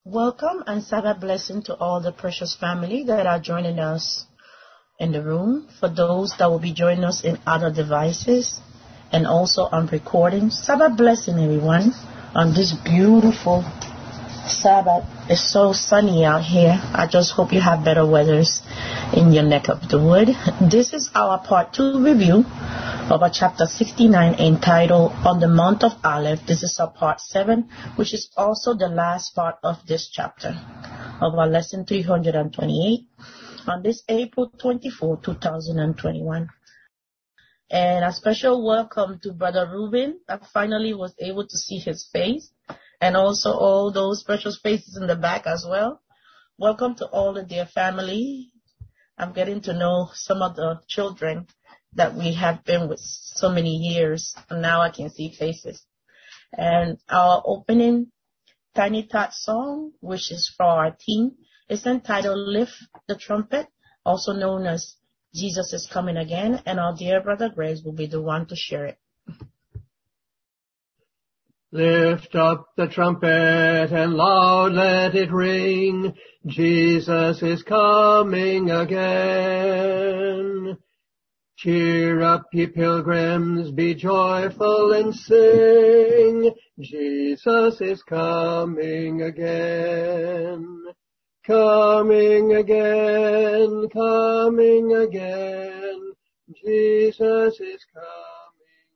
Welcome and Sabbath blessing to all the precious family that are joining us in the room. For those that will be joining us in other devices and also on recording, Sabbath blessing everyone on this beautiful Sabbath. It's so sunny out here. I just hope you have better weathers in your neck of the wood. This is our part 2 review of our chapter 69 entitled On the Mount of Olives. This is our part 7, which is also the last part of this chapter of our lesson 328 on this April 24, 2021. And a special welcome to Brother Ruben. I finally was able to see his face, and also all those precious faces in the back as well. Welcome to all the dear family. I'm getting to know some of the children that we have been with so many years, and now I can see faces. And our opening Tiny Tot song, which is for our team, is entitled Lift the Trumpet, also known as Jesus is Coming Again, and our dear Brother Grace will be the one to share it. Lift up the trumpet and loud let it ring. Jesus is coming again. Cheer up, ye pilgrims, be joyful and sing. Jesus is coming again. Coming again, coming again. Jesus is coming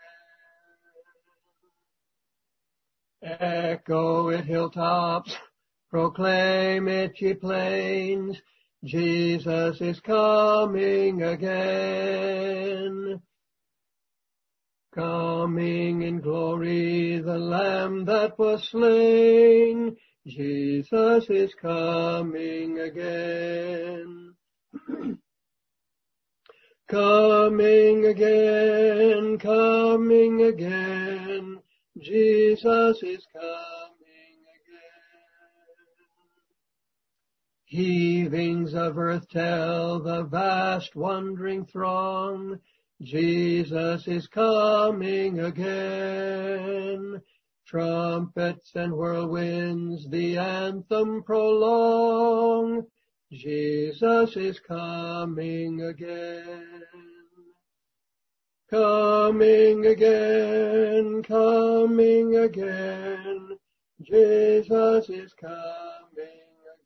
again. Echo it, hilltops, proclaim it, ye plains. Jesus is coming again. Coming in glory, the Lamb that was slain. Jesus is coming again. Coming again, coming again. Jesus is coming again. Heavings of earth tell the vast wondering throng, Jesus is coming again. Trumpets and whirlwinds the anthem prolong, Jesus is coming again. Coming again, coming again, Jesus is coming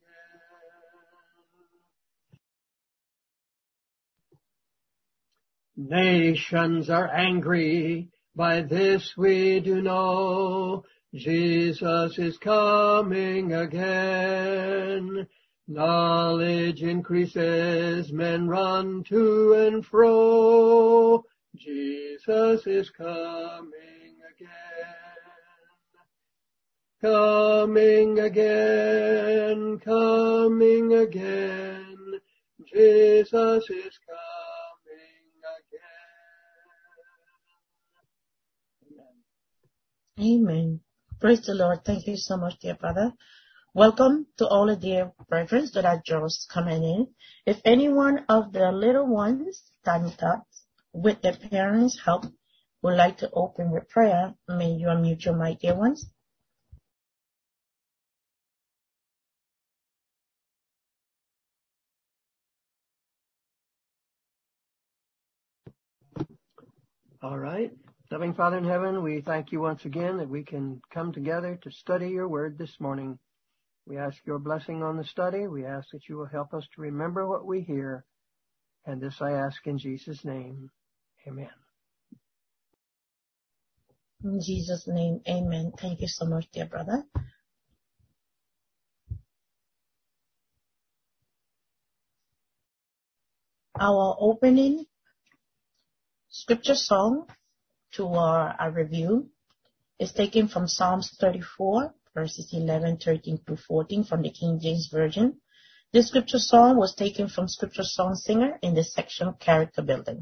again. Nations are angry, by this we do know, Jesus is coming again. Knowledge increases, men run to and fro, Jesus is coming again. Coming again, coming again, Jesus is coming again. Amen. Praise the Lord. Thank you so much, dear brother. Welcome to all the dear brethren that are just coming in. If any one of the little ones, tiny tots, with their parents' help, would like to open with prayer, may you unmute your mic, dear ones. All right. Loving Father in heaven, we thank you once again that we can come together to study your word this morning. We ask your blessing on the study. We ask that you will help us to remember what we hear. And this I ask in Jesus' name. Amen. In Jesus' name, amen. Thank you so much, dear brother. Our opening scripture song to our review is taken from Psalms 34, verses 11, 13 through 14 from the King James Version. This scripture song was taken from Scripture Song Singer in the section Character Building.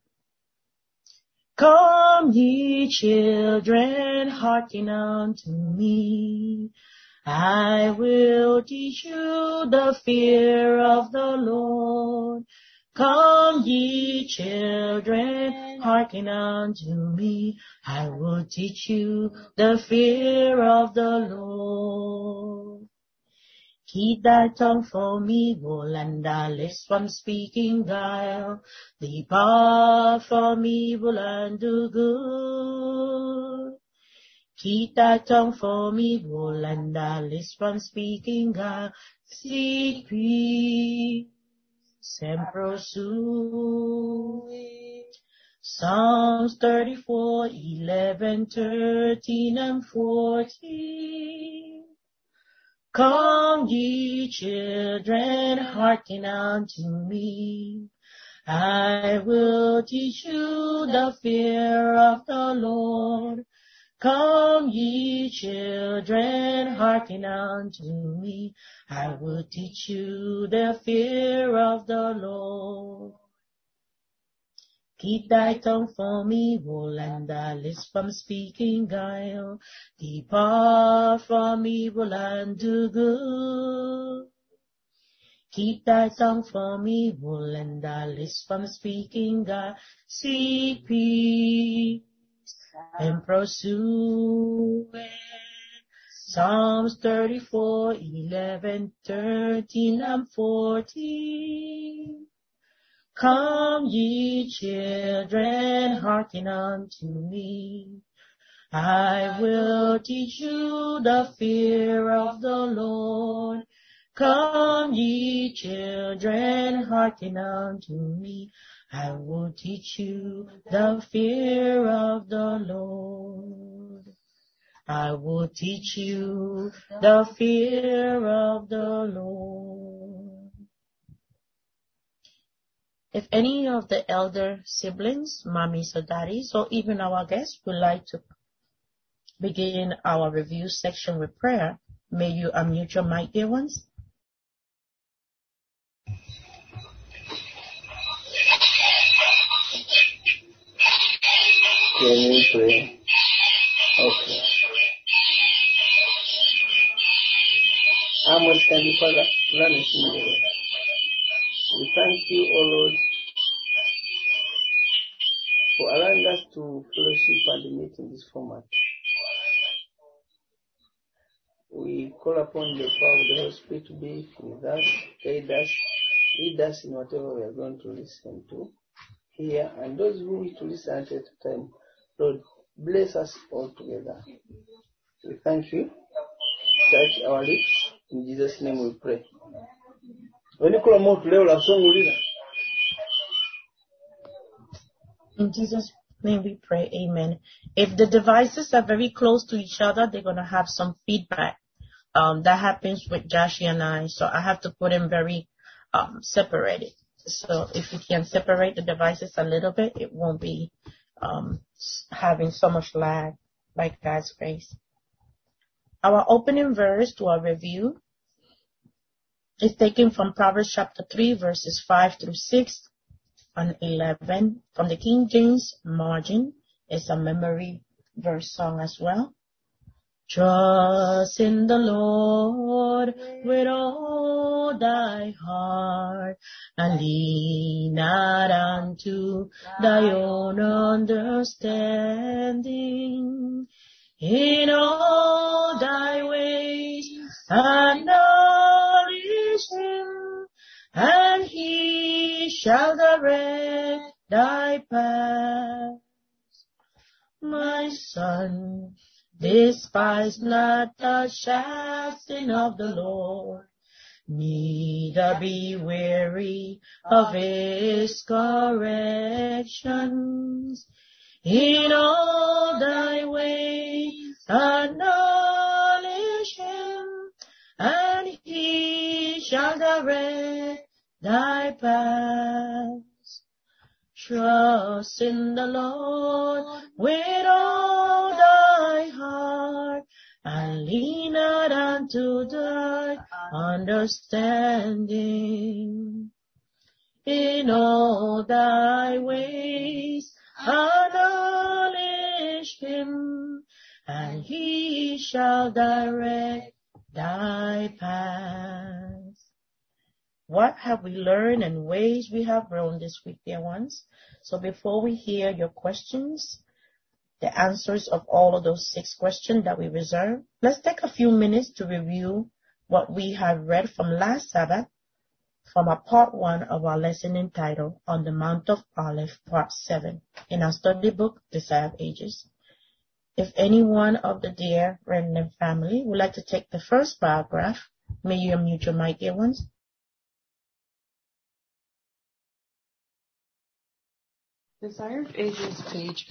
Come ye children, hearken unto me. I will teach you the fear of the Lord. Come ye children, hearken unto me. I will teach you the fear of the Lord. Keep thy tongue from evil and thy lips from speaking guile. Depart from evil and do good. Keep thy tongue from evil and thy lips from speaking guile. Seek peace and pursue it. Psalms 34, 11, 13, and 14. Come ye children, hearken unto me. I will teach you the fear of the Lord. Come ye children, hearken unto me. I will teach you the fear of the Lord. Keep thy tongue from evil and thy lips from speaking guile. Depart from evil and do good. Keep thy tongue from evil and thy lips from speaking guile. Seek peace and pursue it. Psalms 34, 11, 13, and 14. Come ye children, hearken unto me. I will teach you the fear of the Lord. Come ye children, hearken unto me. I will teach you the fear of the Lord. I will teach you the fear of the Lord. If any of the elder siblings, mommies or daddies, or even our guests would like to begin our review section with prayer, may you unmute your mic, dear ones. Can you pray? Okay. Our most Heavenly Father, we thank you, O Lord, for allowing us to fellowship and meet in this format. We call upon the power of the Holy Spirit to be with us, guide us, lead us in whatever we are going to listen to here, and those who wish to listen at a time. Lord, bless us all together. We thank you. Touch our lips. In Jesus' name we pray. In Jesus' name we pray, amen. If the devices are very close to each other, they're going to have some feedback. That happens with Jashi and I, so I have to put them very separated. So if you can separate the devices a little bit, it won't be having so much lag, by God's grace. Our opening verse to our review is taken from Proverbs chapter 3, verses 5 through 6 and 11 from the King James margin. It's a memory verse song as well. Trust in the Lord with all thy heart, and lean not unto thy own understanding. In all thy ways acknowledge him, and he shall direct thy path. My son, despise not the chastening of the Lord, neither be weary of his corrections. In all thy ways acknowledge him, and he shall direct thy paths. Trust in the Lord with all thy heart, and lean not unto thy understanding. In all thy ways acknowledge him, and he shall direct thy paths. What have we learned and ways we have grown this week, dear ones? So before we hear your questions, the answers of all of those 6 questions that we reserved, let's take a few minutes to review what we have read from last Sabbath from a part 1 of our lesson entitled On the Mount of Olives, part 7, in our study book, Desire of Ages. If anyone of the dear Rendon family would like to take the first paragraph, may you unmute your mic, dear ones. Desire of Ages, page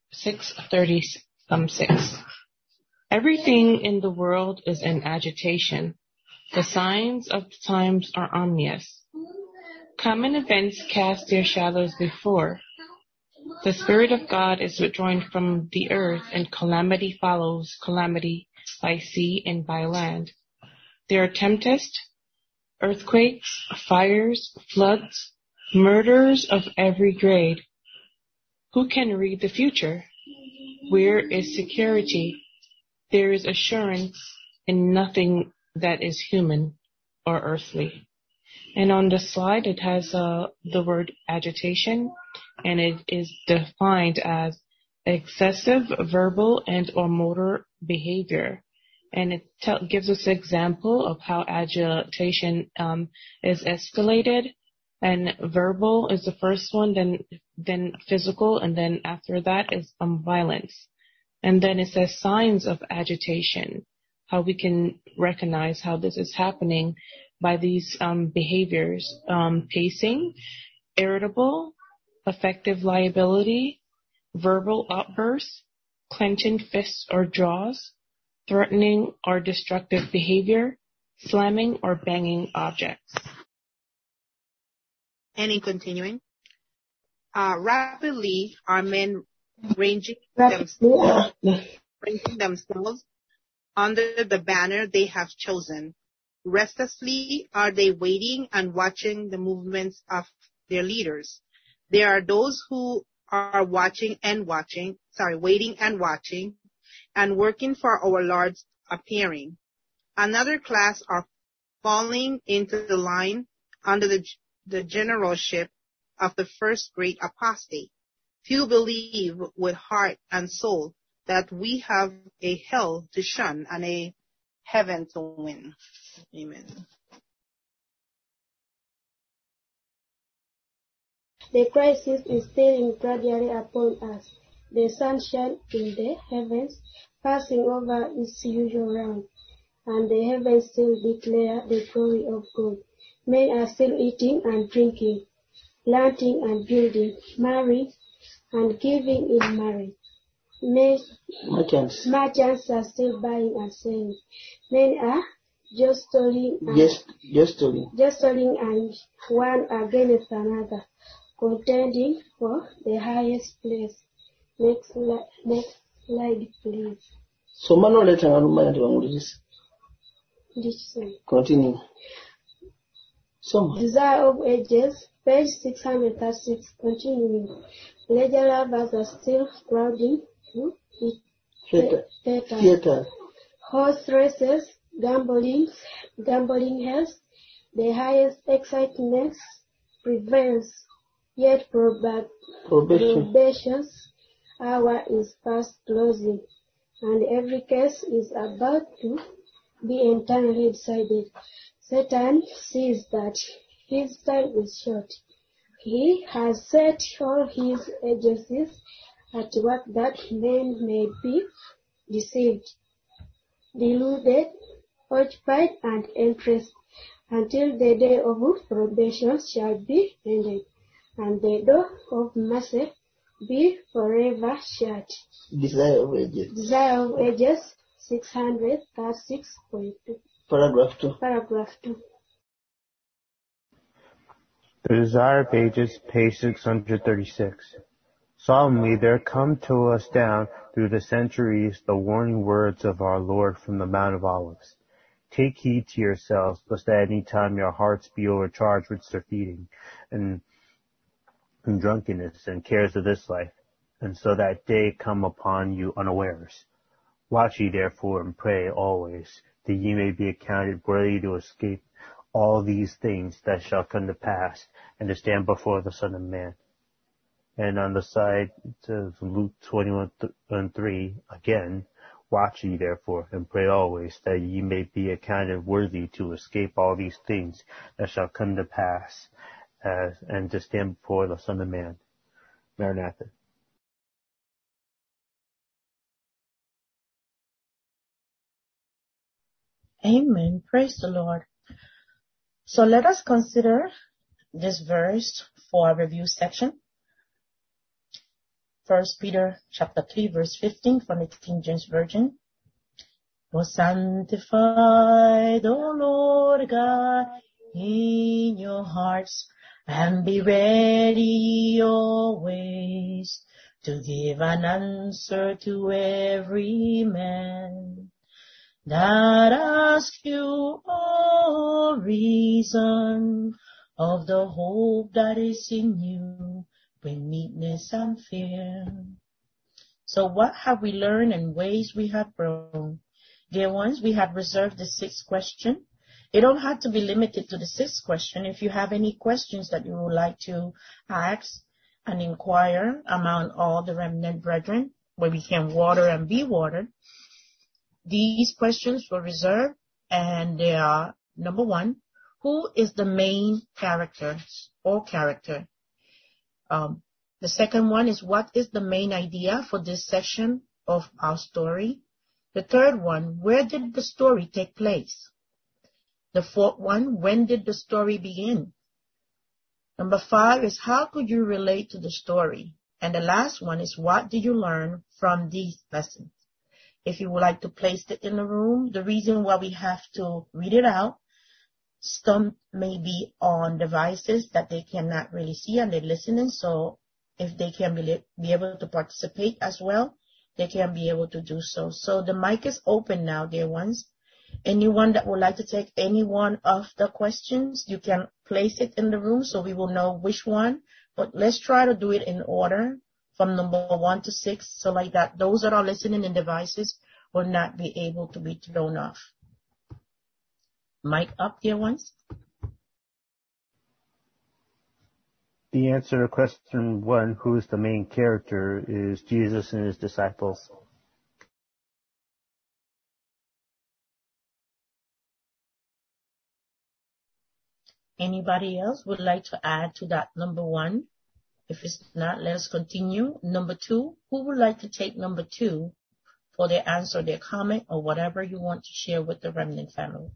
636. Everything in the world is in agitation. The signs of the times are ominous. Common events cast their shadows before. The Spirit of God is withdrawn from the earth, and calamity follows calamity by sea and by land. There are tempests, earthquakes, fires, floods, murders of every grade. Who can read the future? Where is security? There is assurance in nothing that is human or earthly. And on the slide, it has the word agitation, and it is defined as excessive verbal and or motor behavior. And it gives us an example of how agitation is escalated. And verbal is the first one, then physical, and then after that is violence. And then it says signs of agitation, how we can recognize how this is happening by these behaviors: pacing, irritable, affective liability, verbal outbursts, clenching fists or jaws, threatening or destructive behavior, slamming or banging objects. And in continuing, rapidly are men ranging themselves under the banner they have chosen. Restlessly are they waiting and watching the movements of their leaders. There are those who are waiting and watching, and working for our Lord's appearing. Another class are falling into the line under the generalship of the first great apostate. Few believe with heart and soul that we have a hell to shun and a heaven to win. Amen. The crisis is stealing gradually upon us. The sunshine in the heavens passing over its usual round, and the heavens still declare the glory of God. Men are still eating and drinking, planting and building, marrying and giving in marriage. Merchants are still buying and selling. Men are jostling and one against another, contending for the highest place. Next slide, please. Continue. Desire of Ages, page 636, continuing. Leisure lovers are still crowding to theater. Horse races, gambling hells, the highest excitement prevails, yet probation's hour is fast closing, and every case is about to be entirely decided. Satan sees that his time is short. He has set all his agencies at work that men may be deceived, deluded, occupied, and interested, until the day of probation shall be ended, and the door of mercy be forever shut. Desire of Ages. Desire of Ages, 636.2. Paragraph 2. Paragraph 2. The Desire of Ages, page 636. Solemnly there come to us down through the centuries the warning words of our Lord from the Mount of Olives. Take heed to yourselves, lest at any time your hearts be overcharged with surfeiting and drunkenness and cares of this life, and so that day come upon you unawares. Watch ye therefore and pray always, that ye may be accounted worthy to escape all these things that shall come to pass, and to stand before the Son of Man. And on the side, it says Luke 21:3, again, Watch ye therefore, and pray always, that ye may be accounted worthy to escape all these things that shall come to pass, and to stand before the Son of Man. Maranatha. Amen. Praise the Lord. So let us consider this verse for our review section. 1 Peter chapter 3 verse 15 from the King James Version. Was sanctified, O Lord God, in your hearts, and be ready always to give an answer to every man that asks you a reason of the hope that is in you with meekness and fear. So what have we learned and ways we have grown? Dear ones, we have reserved the sixth question. You don't have to be limited to the sixth question. If you have any questions that you would like to ask and inquire among all the remnant brethren, where we can water and be watered, these questions were reserved, and they are, number one, who is the main character or character? The second one is, what is the main idea for this section of our story? The third one, where did the story take place? The fourth one, when did the story begin? Number 5 is, how could you relate to the story? And the last one is, what did you learn from these lessons? If you would like to place it in the room, the reason why we have to read it out, some may be on devices that they cannot really see and they're listening, so if they can be able to participate as well, they can be able to do so. So the mic is open now, dear ones. Anyone that would like to take any one of the questions, you can place it in the room so we will know which one. But let's try to do it in order from number 1 to 6, so like that those that are listening in devices will not be able to be thrown off. Mic up, dear ones. The answer to question 1, who is the main character, is Jesus and his disciples. Anybody else would like to add to that number 1? If it's not, let us continue. Number 2, who would like to take number 2 for their answer, their comment, or whatever you want to share with the remnant family?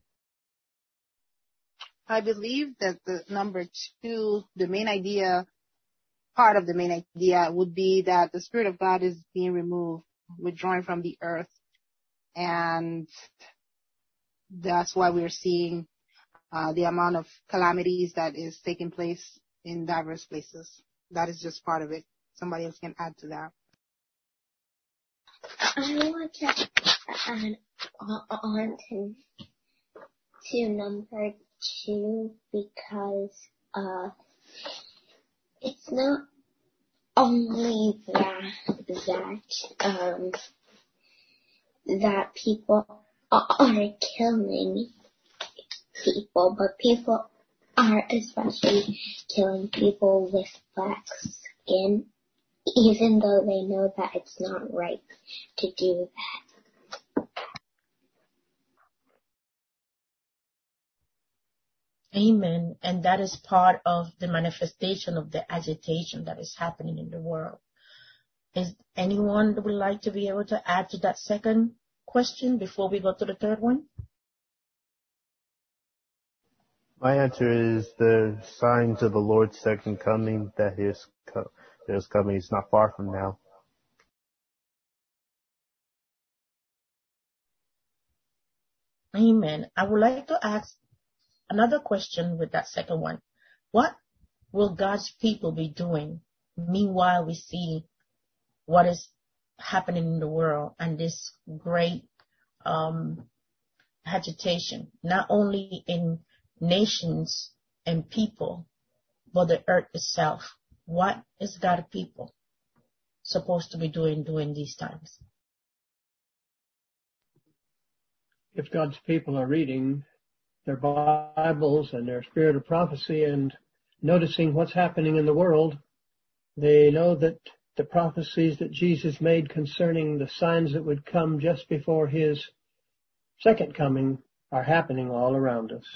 I believe that the number 2, the main idea, part of the main idea would be that the Spirit of God is being removed, withdrawn from the earth. And that's why we're seeing the amount of calamities that is taking place in diverse places. That is just part of it. Somebody else can add to that. I want to add on to number 2 because it's not only that people are killing people, but people are especially killing people with black skin, even though they know that it's not right to do that. Amen. And that is part of the manifestation of the agitation that is happening in the world. Is anyone that would like to be able to add to that second question before we go to the third one? My answer is the signs of the Lord's second coming, that his coming is not far from now. Amen. I would like to ask another question with that second one. What will God's people be doing meanwhile we see what is happening in the world and this great agitation, not only in nations and people, but the earth itself? What is God's people supposed to be doing during these times? If God's people are reading their Bibles and their spirit of prophecy and noticing what's happening in the world, they know that the prophecies that Jesus made concerning the signs that would come just before his second coming are happening all around us.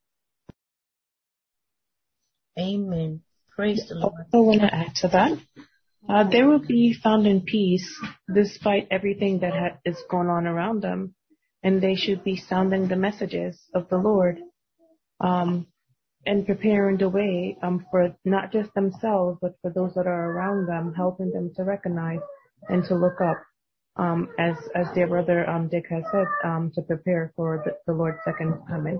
Amen. Praise the Lord. I also want to add to that. They will be found in peace despite everything that is going on around them. And they should be sounding the messages of the Lord and preparing the way for not just themselves, but for those that are around them, helping them to recognize and to look up, as their brother Dick has said, to prepare for the Lord's second coming.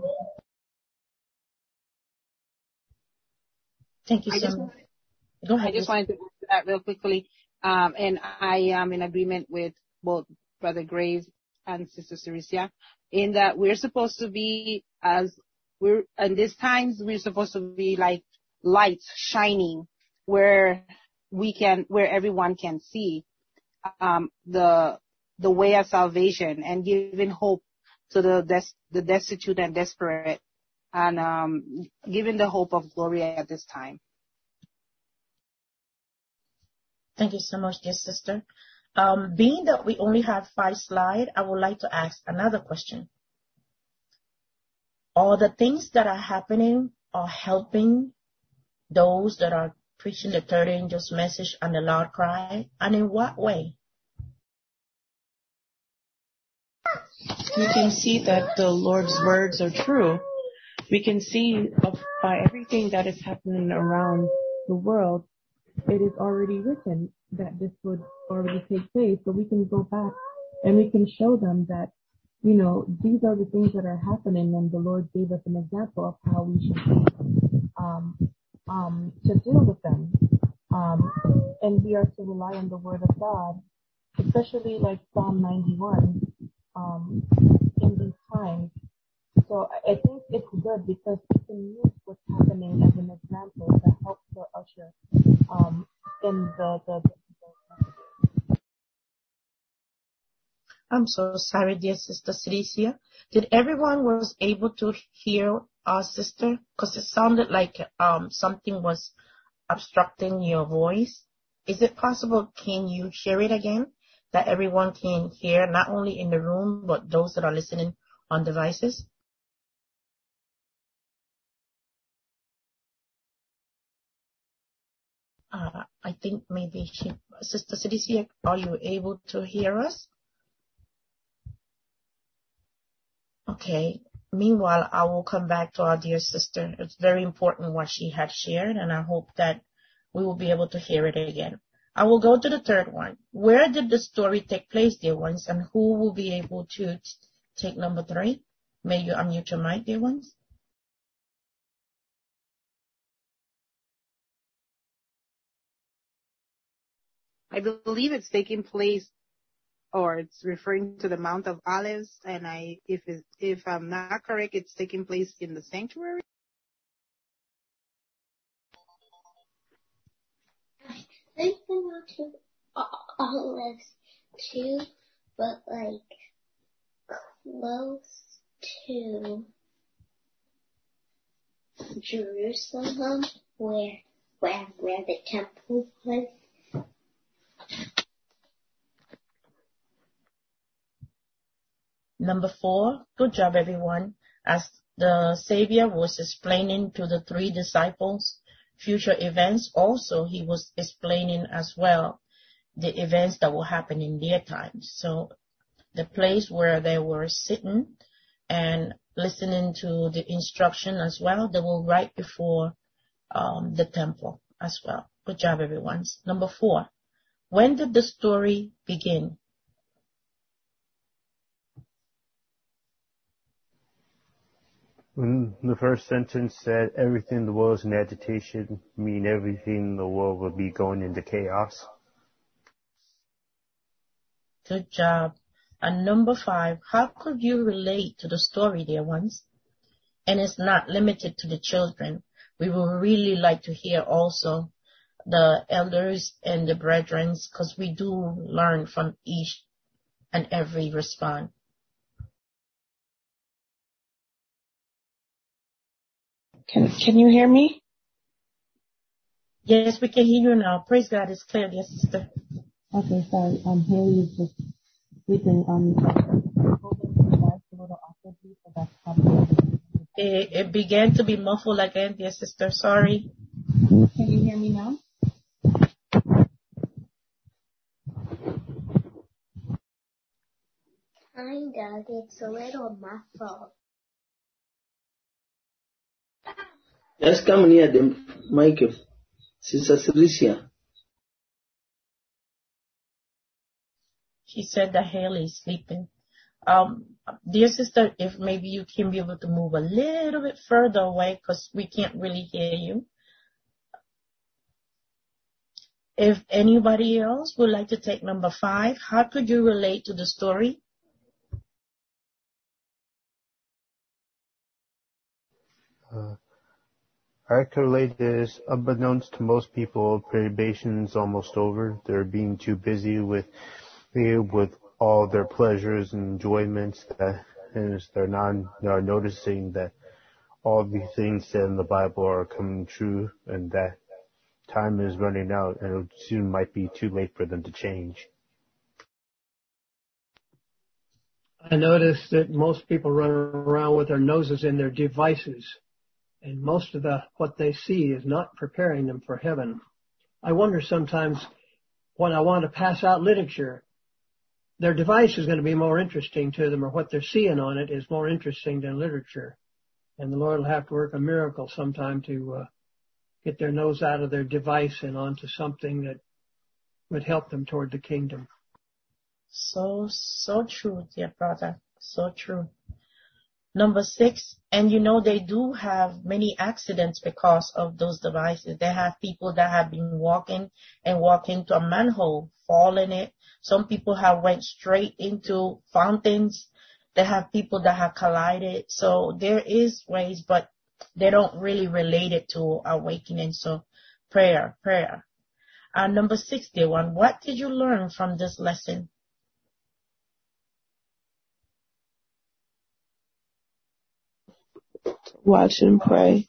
Thank you so much. Go ahead. I just wanted to answer that real quickly. And I am in agreement with both Brother Graves and Sister Cericia in that we're supposed to be, in these times, we're supposed to be like lights shining where everyone can see the way of salvation and giving hope to the destitute and desperate, and giving the hope of glory at this time. Thank you so much, dear sister. Being that we only have 5 slides, I would like to ask another question. Are the things that are happening are helping those that are preaching the third angel's message and the loud cry? And in what way? We can see that the Lord's words are true. We can see by everything that is happening around the world, it is already written that this would already take place. So we can go back and we can show them that, these are the things that are happening, and the Lord gave us an example of how we should to deal with them. And we are to rely on the Word of God, especially like Psalm 91, in these times. So I think it's good because we can use what's happening as an example to help the usher in the I'm so sorry, dear Sister Cericia. Did everyone was able to hear our sister? Because it sounded like something was obstructing your voice. Is it possible, can you hear it again? That everyone can hear, not only in the room, but those that are listening on devices? I think maybe Sister Cericia, are you able to hear us? Okay. Meanwhile, I will come back to our dear sister. It's very important what she had shared, and I hope that we will be able to hear it again. I will go to the third one. Where did the story take place, dear ones, and who will be able to take number 3? May you unmute your mic, dear ones. I believe it's taking place, or it's referring to the Mount of Olives, and if I'm not correct, it's taking place in the sanctuary. I think the Mount of Olives too, but like close to Jerusalem, where the temple was. Number 4, good job, everyone. As the Savior was explaining to the 3 disciples future events, also he was explaining as well the events that will happen in their times. So the place where they were sitting and listening to the instruction as well, they were right before the temple as well. Good job, everyone. Number 4, when did the story begin? When the first sentence said everything in the world is in agitation, mean everything in the world will be going into chaos. Good job. And number 5, how could you relate to the story, dear ones? And it's not limited to the children. We would really like to hear also the elders and the brethren, because we do learn from each and every response. Can you hear me? Yes, we can hear you now. Praise God, it's clear, dear sister. Okay, sorry. Haley is just sleeping. It began to be muffled again, dear sister. Sorry. Can you hear me now? Kinda. It's a little muffled. Just come near the mic, Sister Cilicia. She said that Haley is sleeping. Dear sister, if maybe you can be able to move a little bit further away because we can't really hear you. If anybody else would like to take number 5, how could you relate to the story? I can relate this. Unbeknownst to most people, probation's almost over. They're being too busy with all their pleasures and enjoyments and they're not noticing that all these things said in the Bible are coming true and that time is running out and it soon might be too late for them to change. I notice that most people run around with their noses in their devices, and most of what they see is not preparing them for heaven. I wonder sometimes when I want to pass out literature, their device is going to be more interesting to them, or what they're seeing on it is more interesting than literature. And the Lord will have to work a miracle sometime to get their nose out of their device and onto something that would help them toward the kingdom. So true, dear brother. So true. Number 6, and you know they do have many accidents because of those devices. They have people that have been walking into a manhole, fall in it. Some people have went straight into fountains. They have people that have collided. So there is ways, but they don't really relate it to awakening. So prayer. Number 6, dear one, what did you learn from this lesson? Watch and pray.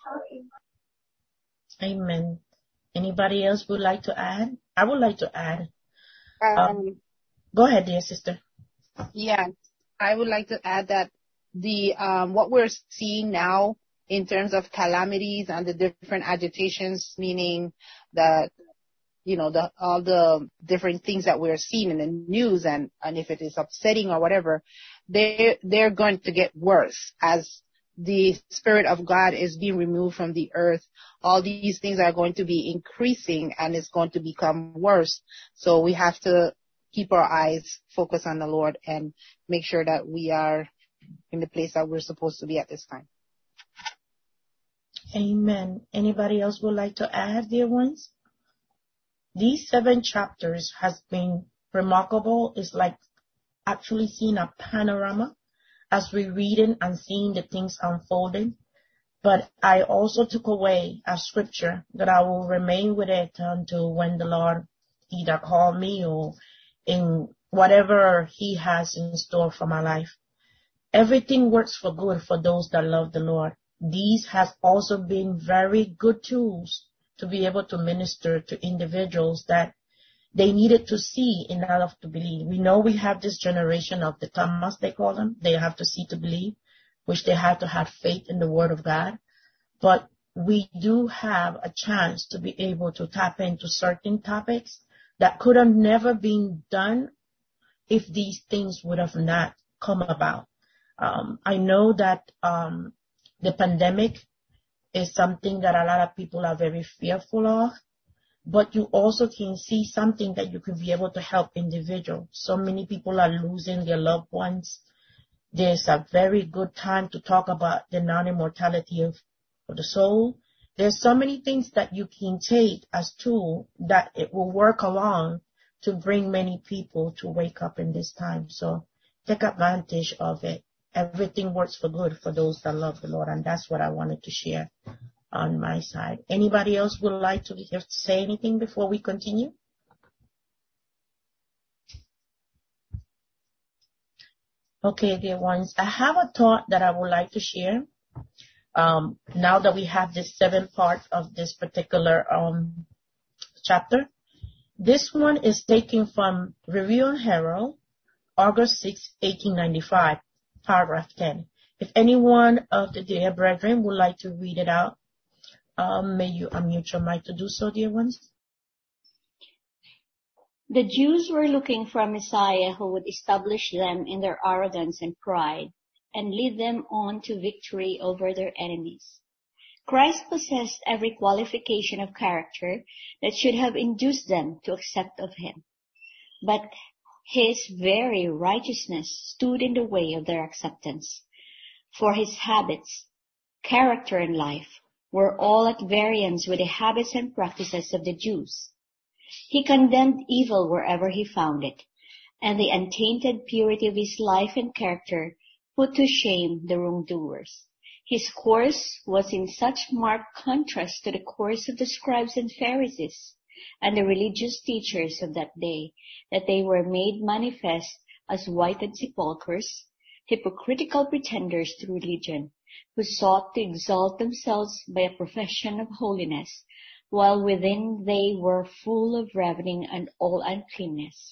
Amen. Anybody else would like to add? I would like to add. Go ahead, dear sister. Yeah, I would like to add that the what we're seeing now in terms of calamities and the different agitations, meaning that, you know, all the different things that we're seeing in the news, and if it is upsetting or whatever, they're going to get worse as the Spirit of God is being removed from the earth. All these things are going to be increasing and it's going to become worse. So we have to keep our eyes focused on the Lord and make sure that we are in the place that we're supposed to be at this time. Amen. Anybody else would like to add, dear ones? These 7 chapters has been remarkable. It's like actually seeing a panorama as we reading and seeing the things unfolding. But I also took away a scripture that I will remain with it until when the Lord either call me or in whatever He has in store for my life. Everything works for good for those that love the Lord. These have also been very good tools to be able to minister to individuals that they needed to see in order to believe. We know we have this generation of the Thomas, they call them. They have to see to believe, which they have to have faith in the Word of God. But we do have a chance to be able to tap into certain topics that could have never been done if these things would have not come about. I know that the pandemic is something that a lot of people are very fearful of. But you also can see something that you can be able to help individuals. So many people are losing their loved ones. There's a very good time to talk about the non-immortality of the soul. There's so many things that you can take as tool that it will work along to bring many people to wake up in this time. So take advantage of it. Everything works for good for those that love the Lord. And that's what I wanted to share on my side. Anybody else would like to say anything before we continue? Okay, dear ones, I have a thought that I would like to share. Now that we have this 7 parts of this particular chapter. This one is taken from Review and Herald, August 6, 1895, paragraph 10. If anyone of the dear brethren would like to read it out, may you unmute your mic to do so, dear ones. The Jews were looking for a Messiah who would establish them in their arrogance and pride and lead them on to victory over their enemies. Christ possessed every qualification of character that should have induced them to accept of him. But his very righteousness stood in the way of their acceptance. For his habits, character, and life were all at variance with the habits and practices of the Jews. He condemned evil wherever he found it, and the untainted purity of his life and character put to shame the wrongdoers. His course was in such marked contrast to the course of the scribes and Pharisees and the religious teachers of that day that they were made manifest as whited sepulchres, hypocritical pretenders to religion, who sought to exalt themselves by a profession of holiness, while within they were full of ravening and all uncleanness.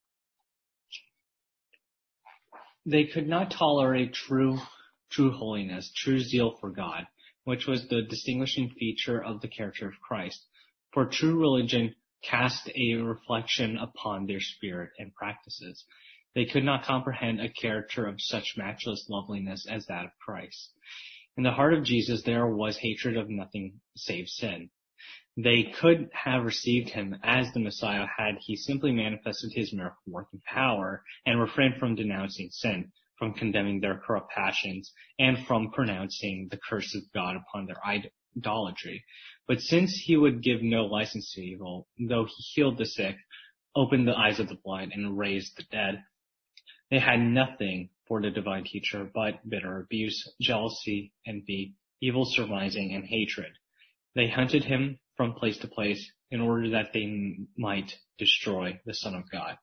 They could not tolerate true holiness, true zeal for God, which was the distinguishing feature of the character of Christ. For true religion cast a reflection upon their spirit and practices. They could not comprehend a character of such matchless loveliness as that of Christ. In the heart of Jesus there was hatred of nothing save sin. They could have received him as the Messiah had he simply manifested his miracle working power and refrained from denouncing sin, from condemning their corrupt passions, and from pronouncing the curse of God upon their idolatry. But since he would give no license to evil, though he healed the sick, opened the eyes of the blind, and raised the dead, they had nothing for the divine teacher but bitter abuse, jealousy, envy, evil surmising, and hatred. They hunted him from place to place in order that they might destroy the Son of God.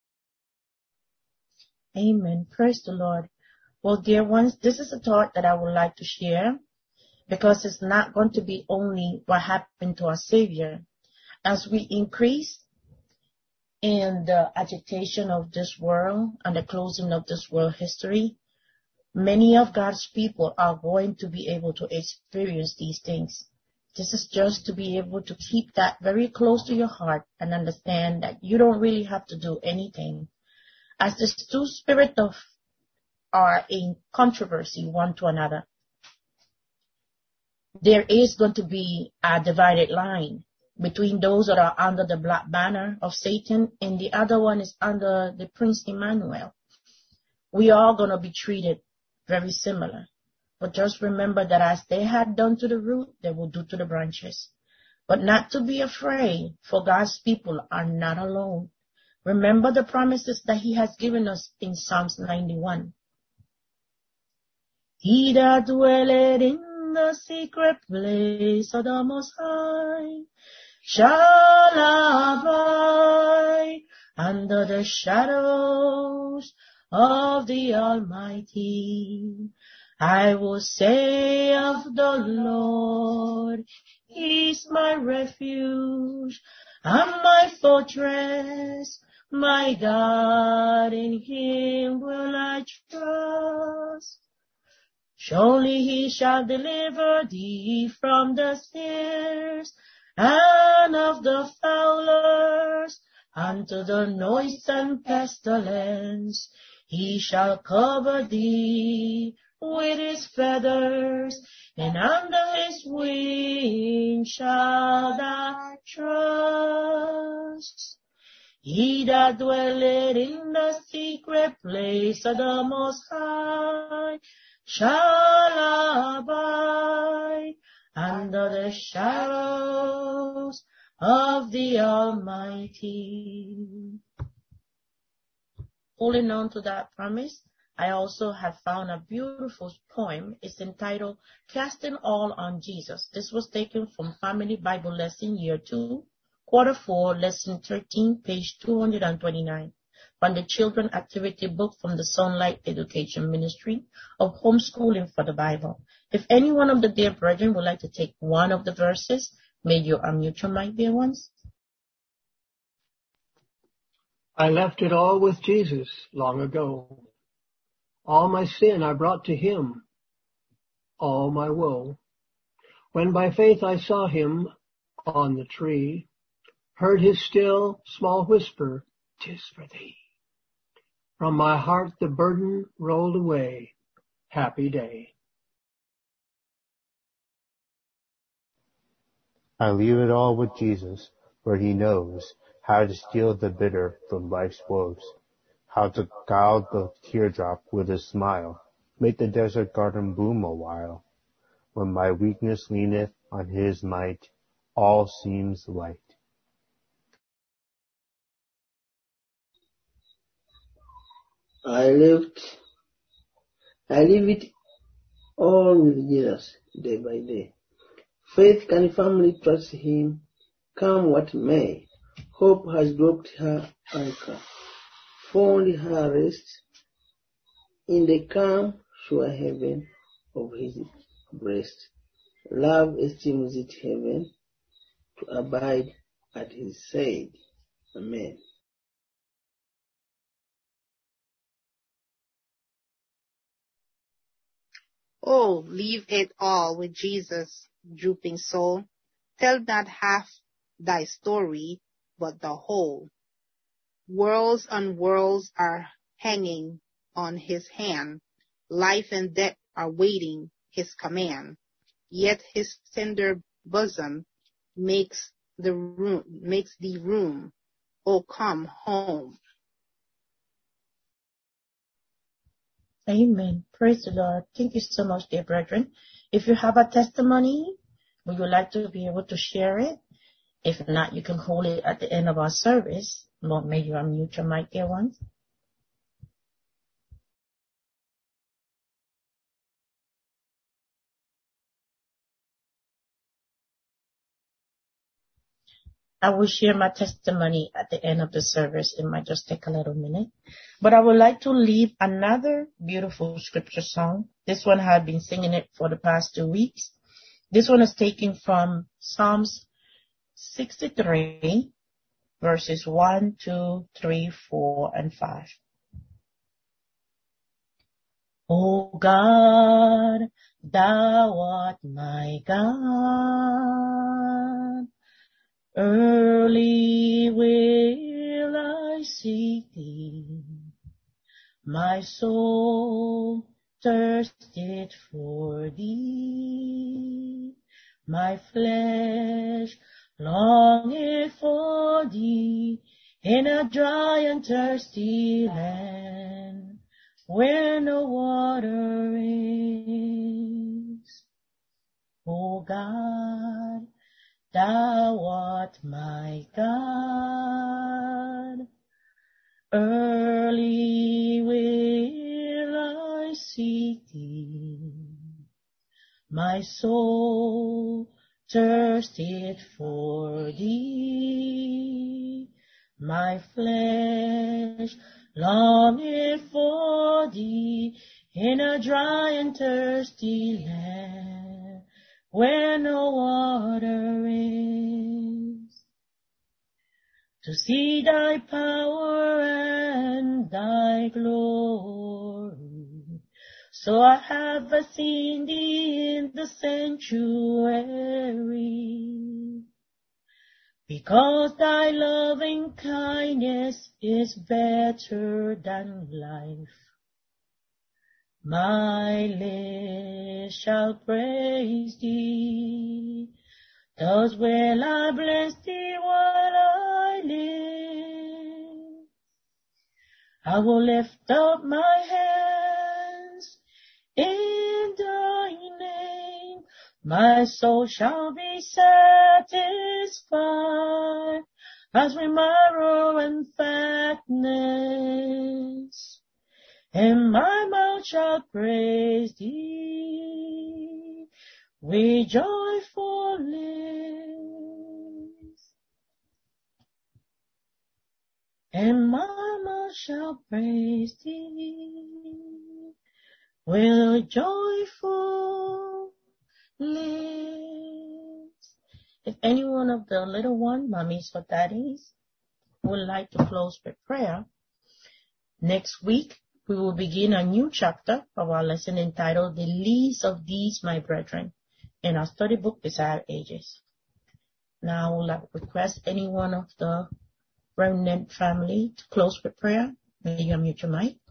Amen. Praise the Lord. Well, dear ones, this is a thought that I would like to share because it's not going to be only what happened to our Savior. As we increase in the agitation of this world and the closing of this world history, many of God's people are going to be able to experience these things. This is just to be able to keep that very close to your heart and understand that you don't really have to do anything. As the two spirits are in controversy one to another, there is going to be a divided line between those that are under the black banner of Satan and the other one is under the Prince Emmanuel. We are going to be treated very similar. But just remember that as they had done to the root, they will do to the branches. But not to be afraid, for God's people are not alone. Remember the promises that he has given us in Psalms 91. He that dwelleth in the secret place of the Most High shall abide under the shadows of the Almighty. I will say of the Lord, he is my refuge and my fortress, my God, in him will I trust. Surely he shall deliver thee from the snares and of the fowlers, and to the noisome pestilence. He shall cover thee with his feathers, and under his wings shall thou trust. He that dwelleth in the secret place of the Most High shall abide under the shadows of the Almighty. Holding on to that promise, I also have found a beautiful poem. It's entitled Casting All on Jesus. This was taken from Family Bible Lesson Year 2, Quarter 4, Lesson 13, page 229, from the Children Activity Book from the Sunlight Education Ministry of Homeschooling for the Bible. If any one of the dear brethren would like to take one of the verses, may you unmute your mic, dear ones. I left it all with Jesus long ago. All my sin I brought to him, all my woe. When by faith I saw him on the tree, heard his still small whisper, "'Tis for thee." From my heart the burden rolled away. Happy day. I leave it all with Jesus, for he knows how to steal the bitter from life's woes, how to guile the teardrop with a smile, make the desert garden bloom a while. When my weakness leaneth on his might, all seems light. I leave it all with Jesus day by day. Faith can firmly trust him, come what may. Hope has dropped her anchor, found her rest in the calm, sure heaven of his breast. Love esteems it heaven to abide at his side. Amen. Oh, leave it all with Jesus, drooping soul. Tell not half thy story, but the whole. Worlds and worlds are hanging on his hand. Life and death are waiting his command. Yet his tender bosom makes the room. Oh, come home. Amen. Praise the Lord. Thank you so much, dear brethren. If you have a testimony, would you like to be able to share it? If not, you can hold it at the end of our service. Lord, may you unmute your mic, dear ones. I will share my testimony at the end of the service. It might just take a little minute. But I would like to leave another beautiful scripture song. This one I've been singing it for the past 2 weeks. This one is taken from Psalms 63, verses 1, 2, 3, 4, and 5. O God, thou art my God. Early will I seek thee. My soul thirsted for thee. My flesh longeth for thee in a dry and thirsty land where no water is. O God, thou art my God. Early will I seek thee. My soul thirsted for thee. My flesh longeth for thee in a dry and thirsty land where no water is. To see thy power and thy glory, so I have seen thee in the sanctuary. Because thy loving kindness is better than life, my lips shall praise thee. Thus will I bless thee while I live. I will lift up my hands in thy name. My soul shall be satisfied as with marrow and fatness, and my mouth shall praise thee with joyful lips, and my mouth shall praise thee with joyful lips. If any one of the little one, mommies or daddies, who would like to close with prayer. Next week, we will begin a new chapter of our lesson entitled The Least of These, My Brethren, in our study book, Desire Ages. Now, I would like to request any one of the remnant family to close with prayer. May you unmute your mic.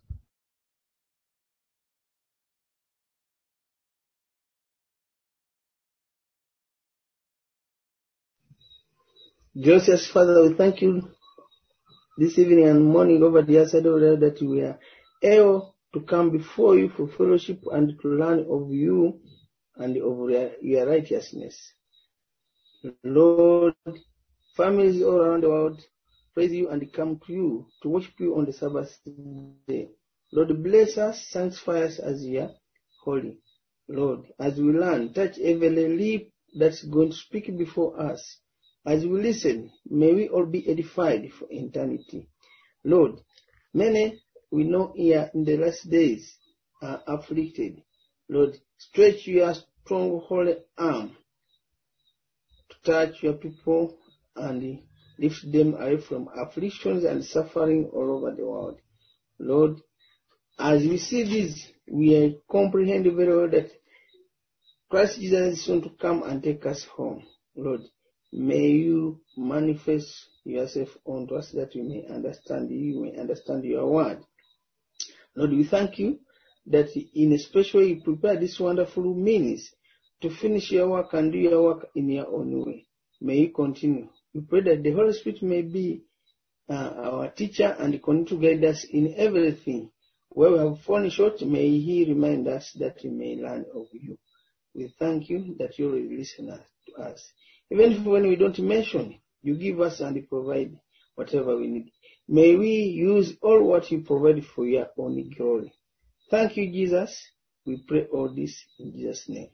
Gracious Father, we thank you this evening and morning over the outside of that we are able to come before you for fellowship and to learn of you and of your righteousness. Lord, families all around the world praise you and come to you to worship you on the Sabbath day. Lord, bless us, sanctify us as you are holy. Lord, as we learn, touch every lip that's going to speak before us. As we listen, may we all be edified for eternity. Lord, many we know here in the last days are afflicted. Lord, stretch your strong holy arm to touch your people and lift them away from afflictions and suffering all over the world. Lord, as we see this, we comprehend very well that Christ Jesus is soon to come and take us home. Lord, may you manifest yourself unto us that we may understand you, may understand your word. Lord, we thank you that in a special way you prepare this wonderful means to finish your work and do your work in your own way. May you continue. We pray that the Holy Spirit may be our teacher and continue to guide us in everything. Where we have fallen short, may he remind us that we may learn of you. We thank you that you will listen to us. Even when we don't mention, you give us and you provide whatever we need. May we use all what you provide for your own glory. Thank you, Jesus. We pray all this in Jesus' name.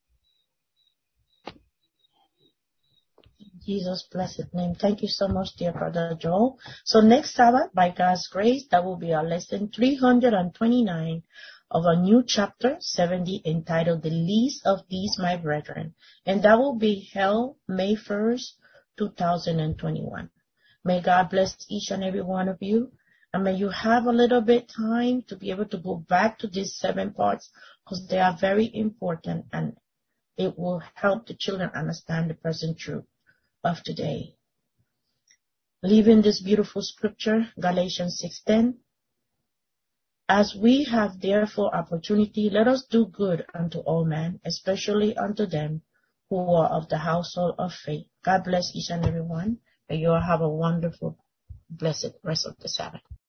Jesus' blessed name. Thank you so much, dear Brother Joel. So next Sabbath, by God's grace, that will be our lesson 329 of a new chapter 70 entitled The Least of These, My Brethren. And that will be held May 1st, 2021. May God bless each and every one of you. And may you have a little bit time to be able to go back to these 7 parts because they are very important and it will help the children understand the present truth of today. Leaving this beautiful scripture, Galatians 6:10. As we have therefore opportunity, let us do good unto all men, especially unto them who are of the household of faith. God bless each and every one. May you all have a wonderful, blessed rest of the Sabbath.